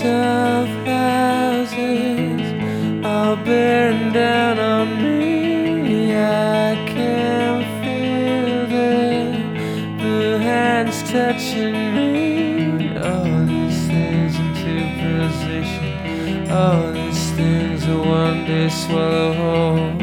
of houses all bearing down on me. I can feel the hands touching me. All these things into position. All these things will one day swallow whole.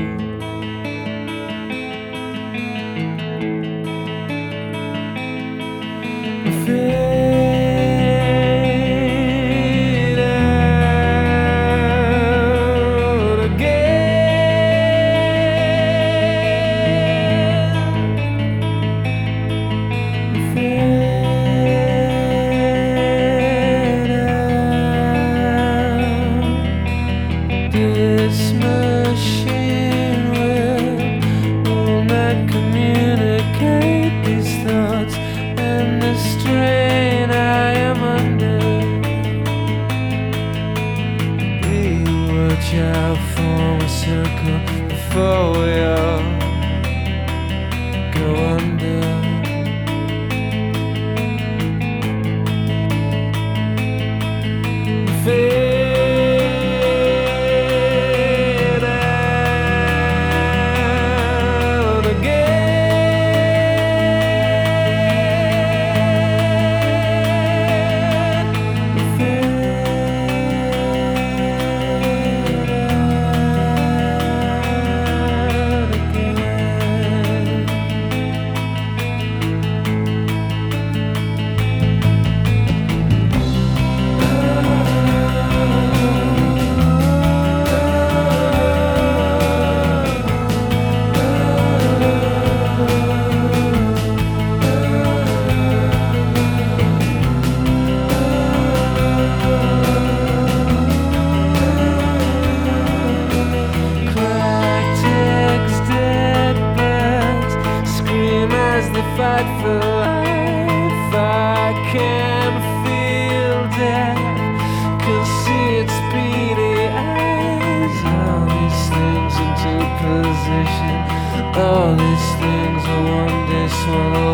This machine will not communicate these thoughts and the strain I am under. We watch out, form a circle before we all go under. Fight for life, I can feel death, can see its beady eyes. All these things into position, all these things will one day swallow